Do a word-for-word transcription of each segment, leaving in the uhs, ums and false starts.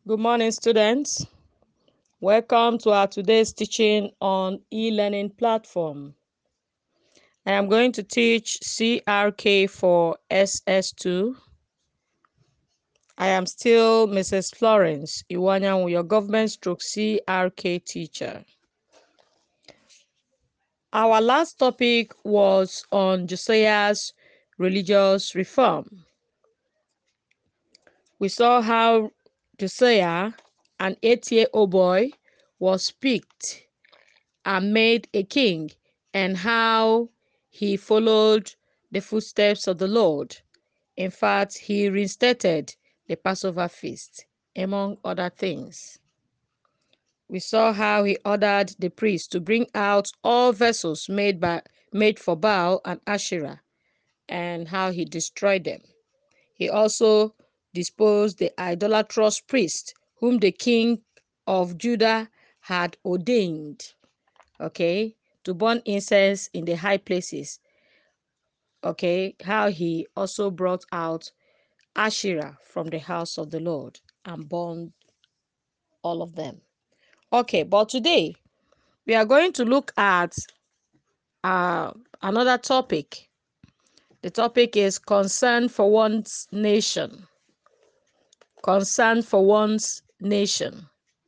Good morning, students. Welcome to our today's teaching on e-learning platform. I am going to teach C R K for S S two. I am still Missus Florence Iwanyanwu, your government stroke C R K teacher. Our last topic was on Josiah's religious reform. We saw how Josiah, an eight-year-old boy, was picked and made a king, and how he followed the footsteps of the Lord. In fact, he reinstated the Passover feast, among other things. We saw how he ordered the priests to bring out all vessels made by made for Baal and Asherah, and how he destroyed them. He also disposed the idolatrous priests whom the king of Judah had ordained, okay, to burn incense in the high places. Okay, how he also brought out Asherah from the house of the Lord and burned all of them. Okay, but today we are going to look at uh, another topic. The topic is concern for one's nation. Concern for one's nation.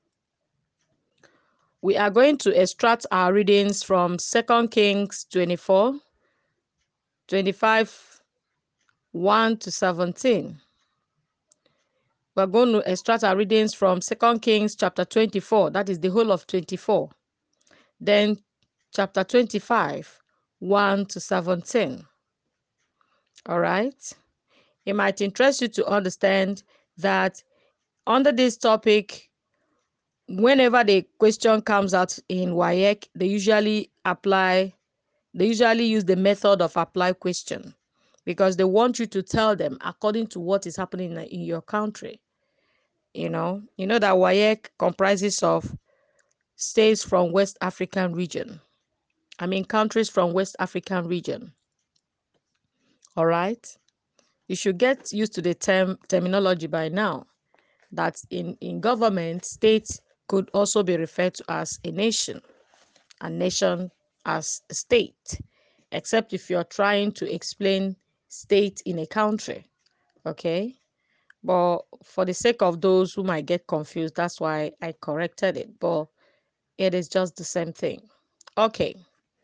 We are going to extract our readings from Second Kings twenty-four, twenty-five, one to seventeen. We're going to extract our readings from Second Kings chapter twenty-four, that is the whole of twenty-four. Then chapter twenty-five, one to seventeen. All right? It might interest you to understand that under this topic, whenever the question comes out in W A E C, they usually apply, they usually use the method of apply question, because they want you to tell them according to what is happening in your country. You know, you know that W A E C comprises of states from West African region. I mean, countries from West African region. All right. You should get used to the term terminology by now, that in, in government, states could also be referred to as a nation, a nation as a state, except if you're trying to explain state in a country. Okay. But for the sake of those who might get confused, that's why I corrected it. But it is just the same thing. Okay.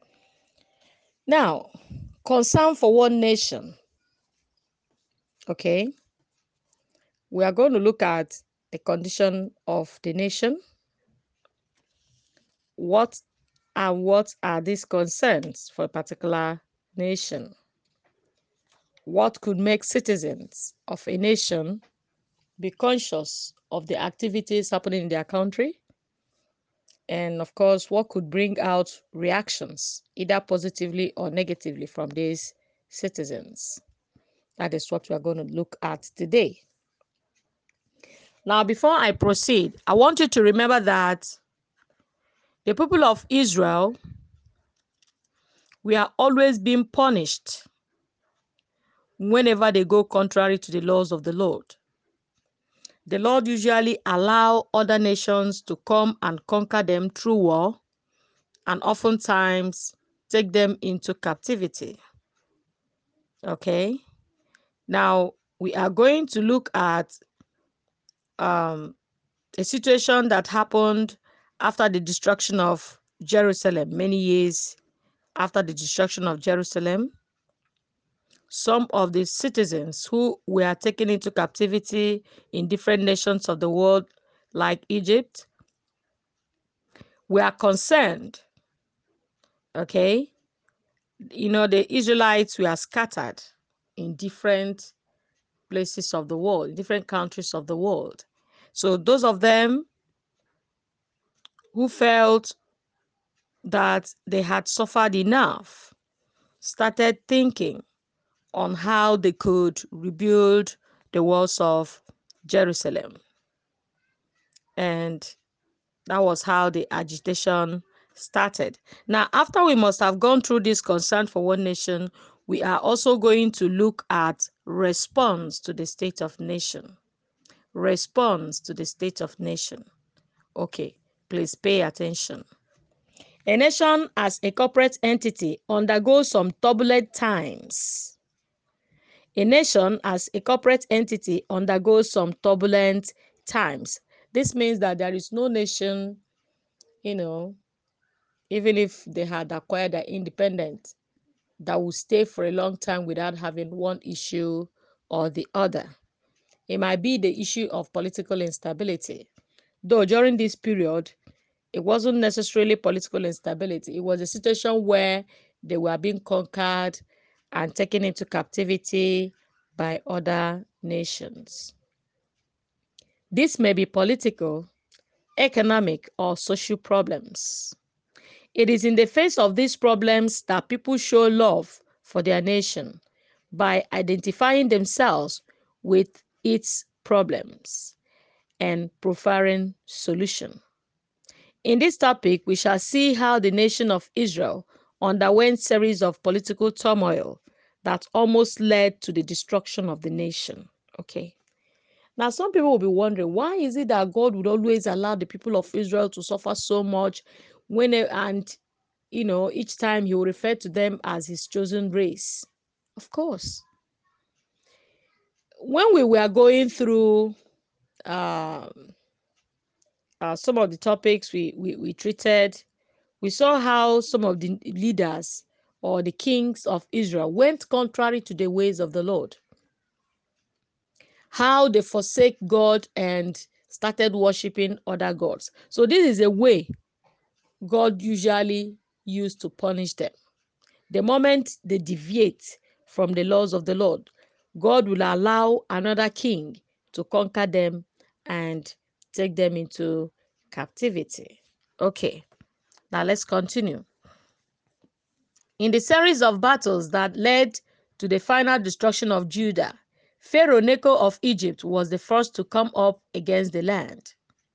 Now, concern for one nation. Okay. We are going to look at the condition of the nation. What and what are these concerns for a particular nation? What could make citizens of a nation be conscious of the activities happening in their country? And of course, what could bring out reactions, either positively or negatively, from these citizens? That is what we are going to look at today. Now, before I proceed, I want you to remember that the people of Israel, we are always being punished whenever they go contrary to the laws of the Lord. The Lord usually allow other nations to come and conquer them through war, and oftentimes take them into captivity. Okay. Now, we are going to look at um, a situation that happened after the destruction of Jerusalem, many years after the destruction of Jerusalem. Some of the citizens who were taken into captivity in different nations of the world, like Egypt, were concerned. Okay. You know, the Israelites were scattered in different places of the world, different countries of the world. So those of them who felt that they had suffered enough started thinking on how they could rebuild the walls of Jerusalem. And that was how the agitation started. Now, after we must have gone through this concern for one nation, we are also going to look at response to the state of nation. responds to the state of nation. Okay, please pay attention. A nation as a corporate entity undergoes some turbulent times. A nation as a corporate entity undergoes some turbulent times. This means that there is no nation, you know, even if they had acquired their independence, that will stay for a long time without having one issue or the other. It might be the issue of political instability. Though during this period, it wasn't necessarily political instability. It was a situation where they were being conquered and taken into captivity by other nations. This may be political, economic, or social problems. It is in the face of these problems that people show love for their nation by identifying themselves with its problems and proffering solution. In this topic, we shall see how the nation of Israel underwent series of political turmoil that almost led to the destruction of the nation. Okay. Now, some people will be wondering, why is it that God would always allow the people of Israel to suffer so much when they, and you know, each time he will refer to them as his chosen race? Of course. When we were going through uh, uh, some of the topics we, we, we treated, we saw how some of the leaders or the kings of Israel went contrary to the ways of the Lord. How they forsake God and started worshiping other gods. So this is a way God usually used to punish them. The moment they deviate from the laws of the Lord, God will allow another king to conquer them and take them into captivity. Okay, now let's continue. In the series of battles that led to the final destruction of Judah, Pharaoh Necho of Egypt was the first to come up against the land.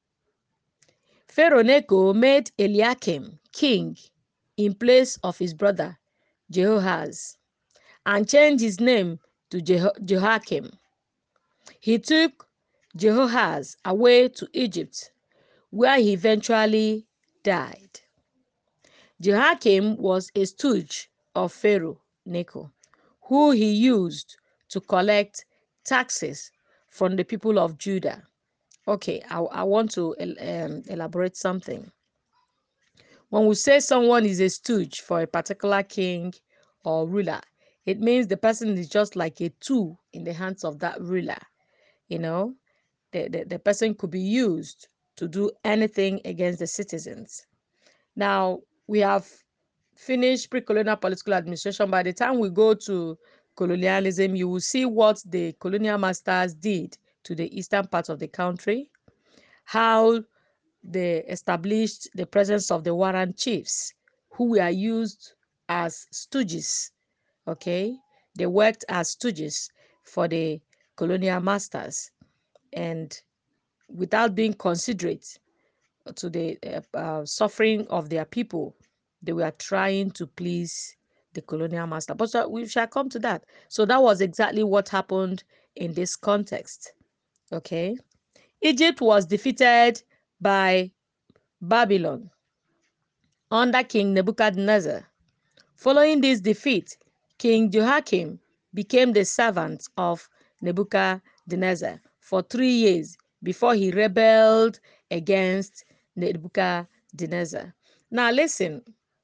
Pharaoh Necho made Eliakim king in place of his brother Jehoahaz and changed his name to Jeho- Jehoiakim. He took Jehoahaz away to Egypt, where he eventually died. Jehoiakim was a stooge of Pharaoh Necho, who he used to collect taxes from the people of Judah. Okay, I, I want to um, elaborate something. When we say someone is a stooge for a particular king or ruler, it means the person is just like a tool in the hands of that ruler. You know, the, the, the person could be used to do anything against the citizens. Now, we have finished pre-colonial political administration. By the time we go to colonialism, you will see what the colonial masters did to the eastern part of the country, how they established the presence of the warrant chiefs, who were used as stooges. Okay, they worked as stooges for the colonial masters, and without being considerate to the uh, uh, suffering of their people, they were trying to please the colonial master. But uh, we shall come to that. So that was exactly what happened in this context. Okay, Egypt was defeated by Babylon under King Nebuchadnezzar. Following this defeat, King Jehoiakim became the servant of Nebuchadnezzar for three years before he rebelled against Nebuchadnezzar. Now listen,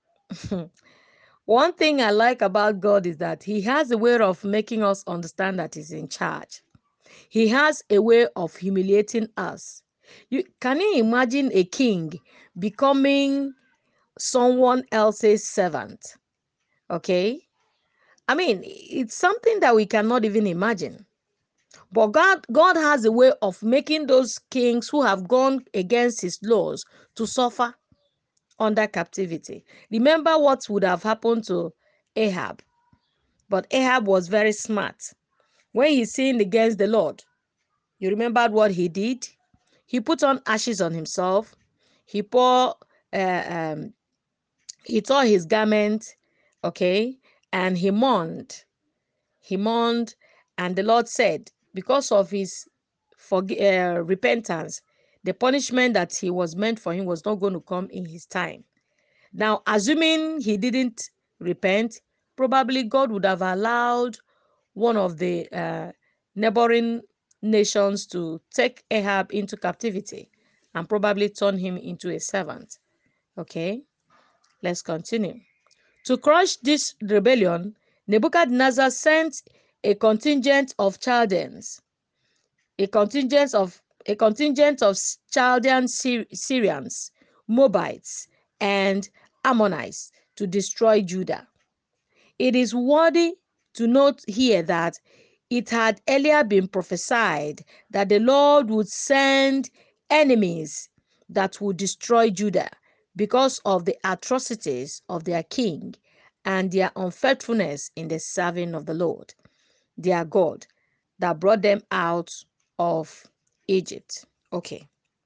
one thing I like about God is that he has a way of making us understand that he's in charge. He has a way of humiliating us. You, can you imagine a king becoming someone else's servant? Okay? I mean, it's something that we cannot even imagine. But God, God has a way of making those kings who have gone against his laws to suffer under captivity. Remember what would have happened to Ahab. But Ahab was very smart. When he sinned against the Lord, you remembered what he did? He put on ashes on himself. He poured, uh, um, he tore his garment, okay, and he mourned. He mourned, and the Lord said, because of his for uh, repentance, the punishment that he was meant for him was not going to come in his time. Now, assuming he didn't repent, probably God would have allowed one of the uh, neighboring nations to take Ahab into captivity and probably turn him into a servant. Okay, let's continue. To crush this rebellion, Nebuchadnezzar sent a contingent of Chaldeans, a contingent of a contingent of Chaldean Syr- Syrians, Moabites, and Ammonites to destroy Judah. It is worthy to note here that it had earlier been prophesied that the Lord would send enemies that would destroy Judah because of the atrocities of their king and their unfaithfulness in the serving of the Lord, their God, that brought them out of Egypt. Okay.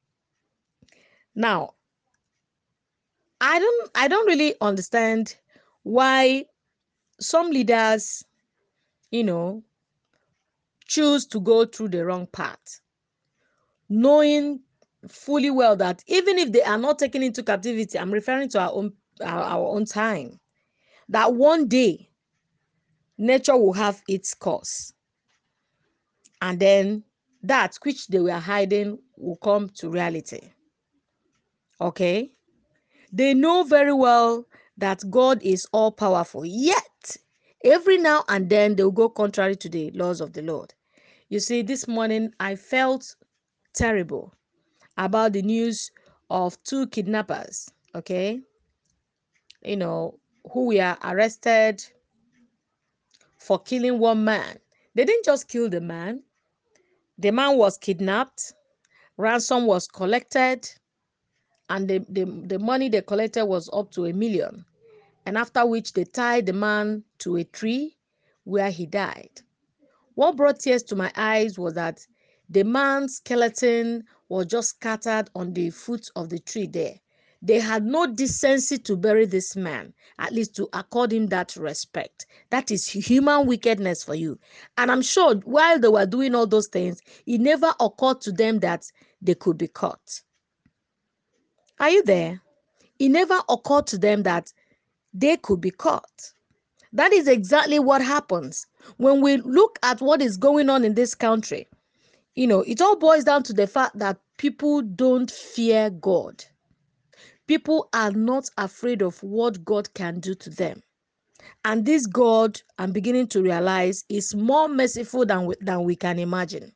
Now, I don't I don't really understand why some leaders, you know, choose to go through the wrong path, knowing fully well that even if they are not taken into captivity, I'm referring to our own our, our own time, that one day nature will have its course, and then that which they were hiding will come to reality. Okay, they know very well that God is all powerful, yet every now and then they'll go contrary to the laws of the Lord. You see, this morning I felt terrible about the news of two kidnappers, okay, you know, who were arrested for killing one man. They didn't just kill the man, the man was kidnapped, ransom was collected, and the, the, the money they collected was up to a million. And after which they tied the man to a tree where he died. What brought tears to my eyes was that the man's skeleton was just scattered on the foot of the tree there. They had no decency to bury this man, at least to accord him that respect. That is human wickedness for you. And I'm sure while they were doing all those things, it never occurred to them that they could be caught. Are you there? It never occurred to them that they could be caught. That is exactly what happens when we look at what is going on in this country. You know, it all boils down to the fact that people don't fear God. People are not afraid of what God can do to them. And this God, I'm beginning to realize, is more merciful than we, than we can imagine.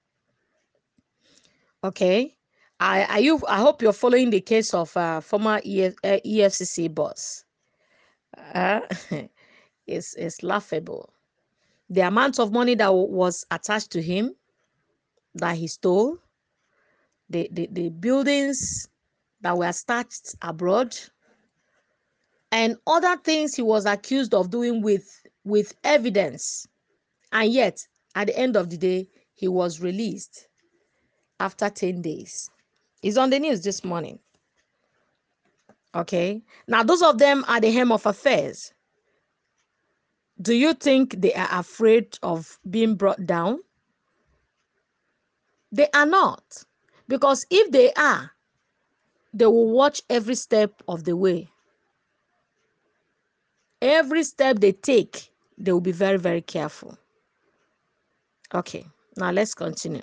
Okay? I, are you, I hope you're following the case of uh, former E F, uh, E F C C boss. Uh, it's, it's laughable. The amount of money that was attached to him that he stole, the, the, the buildings that were stashed abroad, and other things he was accused of doing with, with evidence. And yet, at the end of the day, he was released after ten days. It's on the news this morning. Okay. Now, those of them are the hem of affairs. Do you think they are afraid of being brought down? They are not. Because if they are, they will watch every step of the way. Every step they take, they will be very, very careful. Okay, now let's continue.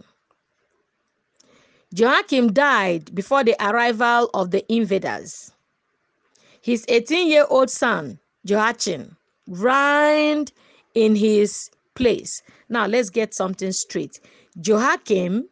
Joachim died before the arrival of the invaders. His eighteen-year-old son, Joachim, reigned in his place. Now let's get something straight. Joachim,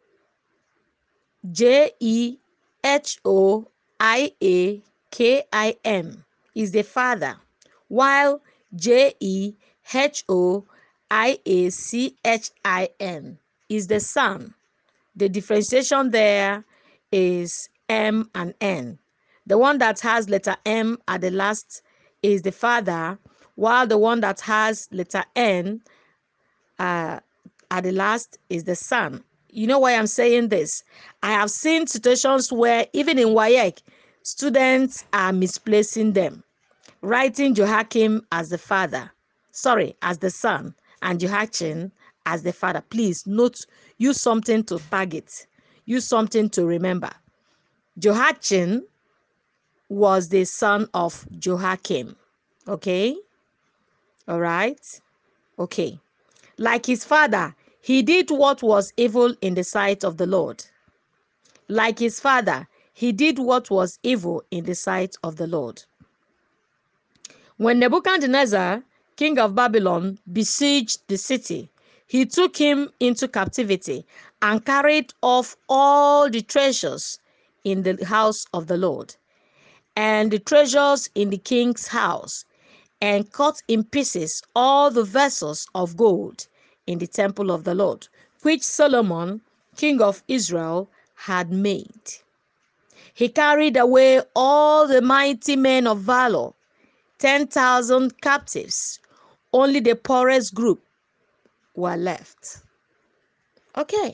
J E H O I A K I M, is the father, while J E H O I A C H I M is the son. The differentiation there is M and N. The one that has letter M at the last is the father, while the one that has letter N uh, at the last is the son. You know why I'm saying this? I have seen situations where even in W A E C, students are misplacing them, writing Joachim as the father, sorry, as the son, and Joachim as the father. Please note, use something to target, use something to remember. Jehoiachin was the son of Jehoiakim. Okay? All right? Okay. Like his father, he did what was evil in the sight of the Lord. Like his father, he did what was evil in the sight of the Lord. When Nebuchadnezzar, king of Babylon, besieged the city, he took him into captivity and carried off all the treasures in the house of the Lord, and the treasures in the king's house, and cut in pieces all the vessels of gold in the temple of the Lord, which Solomon, king of Israel, had made. He carried away all the mighty men of valor, ten thousand captives. Only the poorest group were left. Okay.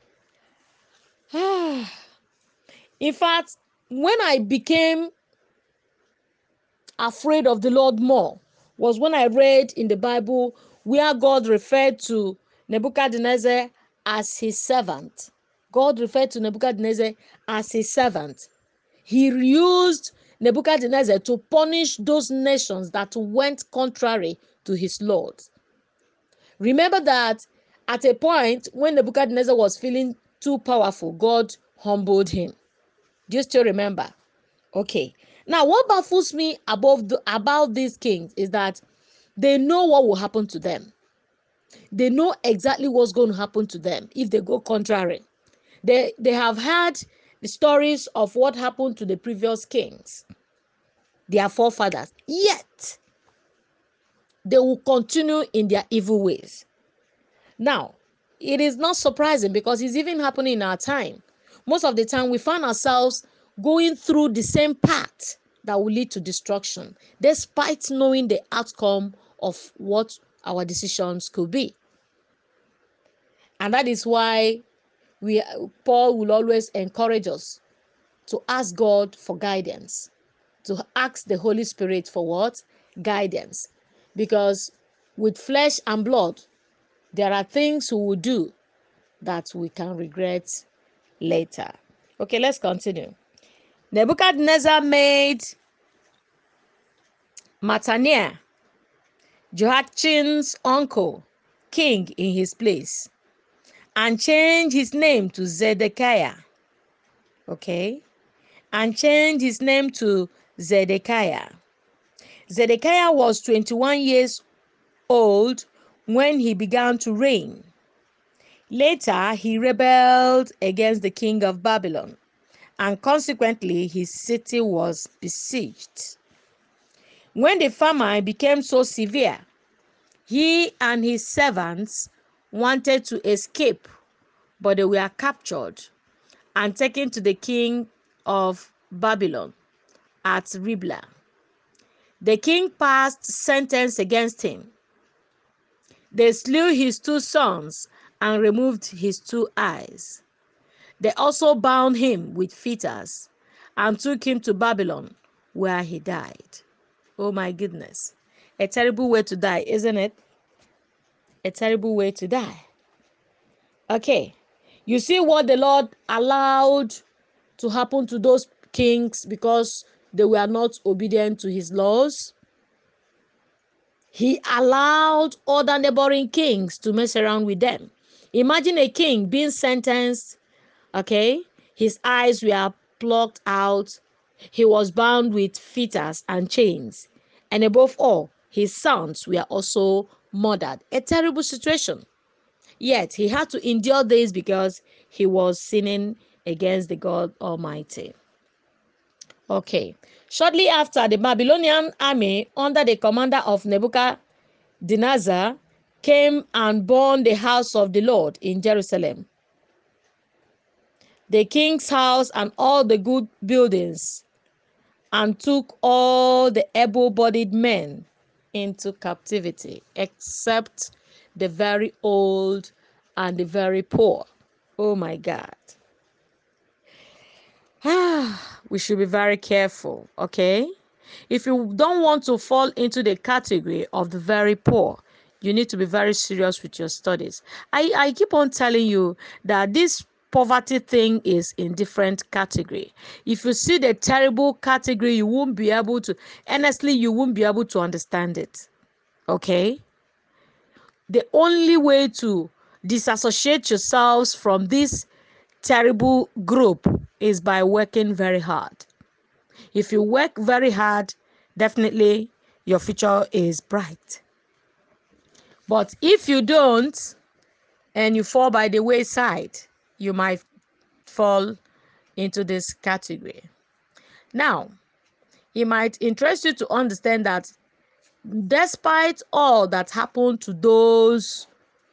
In fact, when I became afraid of the Lord more was when I read in the Bible where God referred to Nebuchadnezzar as his servant. God referred to Nebuchadnezzar as his servant. He used Nebuchadnezzar to punish those nations that went contrary to his Lord. Remember that at a point when Nebuchadnezzar was feeling too powerful, God humbled him. Do you still remember? Okay. Now, what baffles me above the, about these kings is that they know what will happen to them. They know exactly what's going to happen to them if they go contrary. They, they have heard the stories of what happened to the previous kings, their forefathers. Yet, they will continue in their evil ways. Now, it is not surprising because it's even happening in our time. Most of the time, we find ourselves going through the same path that will lead to destruction, despite knowing the outcome of what our decisions could be. And that is why we, Paul will always encourage us to ask God for guidance, to ask the Holy Spirit for what? Guidance. Because with flesh and blood, there are things we will do that we can regret later. Okay, let's continue. Nebuchadnezzar made Mattaniah, Jehoiachin's uncle, king in his place, and changed his name to Zedekiah. Okay, and changed his name to Zedekiah. Zedekiah was twenty-one years old when he began to reign. Later, he rebelled against the king of Babylon, and consequently, his city was besieged. When the famine became so severe, he and his servants wanted to escape, but they were captured and taken to the king of Babylon at Riblah. The king passed sentence against him. They slew his two sons and removed his two eyes. They also bound him with fetters and took him to Babylon, where he died. Oh my goodness. A terrible way to die, isn't it? A terrible way to die. Okay. You see what the Lord allowed to happen to those kings because they were not obedient to his laws? He allowed other neighboring kings to mess around with them. Imagine a king being sentenced, okay? His eyes were plucked out. He was bound with fetters and chains. And above all, his sons were also murdered. A terrible situation. Yet he had to endure this because he was sinning against the God Almighty. Okay. Shortly after, the Babylonian army under the commander of Nebuchadnezzar came and burned the house of the Lord in Jerusalem, the king's house and all the good buildings, and took all the able-bodied men into captivity, except the very old and the very poor. Oh my God. Ah, we should be very careful, okay? If you don't want to fall into the category of the very poor, You need to be very serious with your studies. I, I keep on telling you that this poverty thing is in different category. If you see the terrible category, you won't be able to, honestly, you won't be able to understand it. Okay? The only way to disassociate yourselves from this terrible group is by working very hard. If you work very hard, definitely your future is bright. But if you don't and you fall by the wayside, you might fall into this category. Now, it might interest you to understand that despite all that happened to those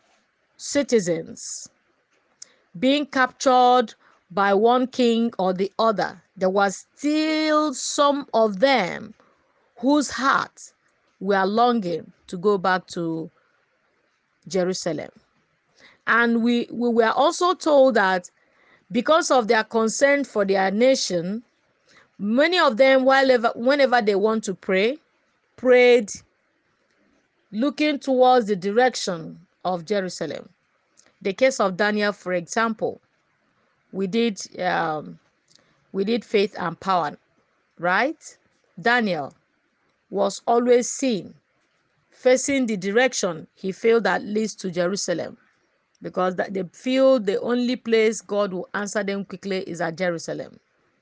citizens being captured by one king or the other, there was still some of them whose hearts were longing to go back to Jerusalem. And we, we were also told that because of their concern for their nation, many of them, while whenever they want to pray, prayed looking towards the direction of Jerusalem. The case of Daniel, for example, we did um, we did faith and power, right? Daniel was always seen facing the direction he felt that leads to Jerusalem, because that they feel the only place God will answer them quickly is at Jerusalem.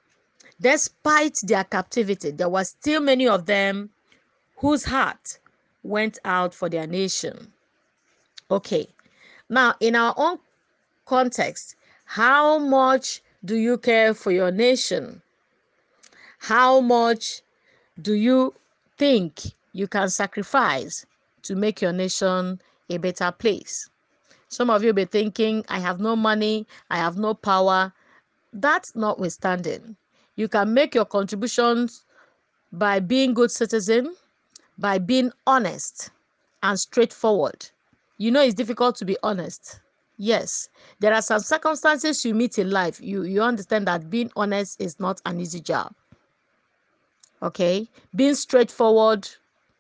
Despite their captivity, there were still many of them whose heart went out for their nation. Okay, now in our own context, how much do you care for your nation? How much do you think you can sacrifice to make your nation a better place? Some of you be thinking, I have no money, I have no power. That's notwithstanding, you can make your contributions by being good citizen, by being honest and straightforward. You know it's difficult to be honest. Yes, there are some circumstances you meet in life. You, you understand that being honest is not an easy job. Okay? Being straightforward,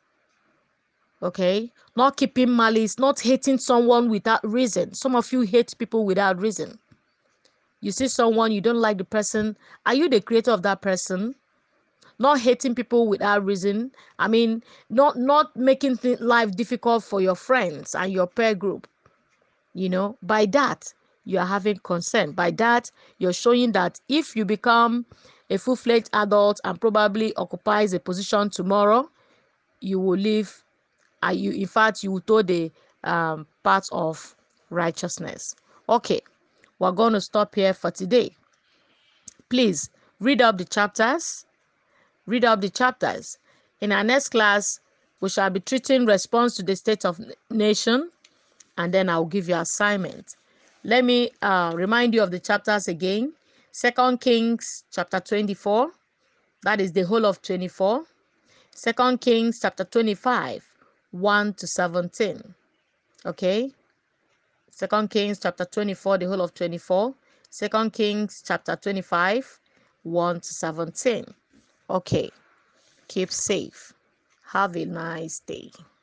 okay? Not keeping malice, not hating someone without reason. Some of you hate people without reason. You see someone, you don't like the person. Are you the creator of that person? Not hating people without reason. I mean, not not making life difficult for your friends and your peer group. You know, by that, you are having concern. By that, you're showing that if you become a full-fledged adult and probably occupies a position tomorrow, you will live, uh, you, in fact, you will toe the um, path of righteousness. Okay, we're going to stop here for today. Please read up the chapters. Read up the chapters. In our next class, we shall be treating response to the state of nation, and then I'll give you assignment. Let me uh, remind you of the chapters again. Second Kings chapter twenty-four, that is the whole of twenty-four. Second Kings chapter twenty-five, one to seventeen. Okay? Second Kings chapter twenty-four, the whole of twenty-four. Second Kings chapter twenty-five, one to seventeen. Okay. Keep safe. Have a nice day.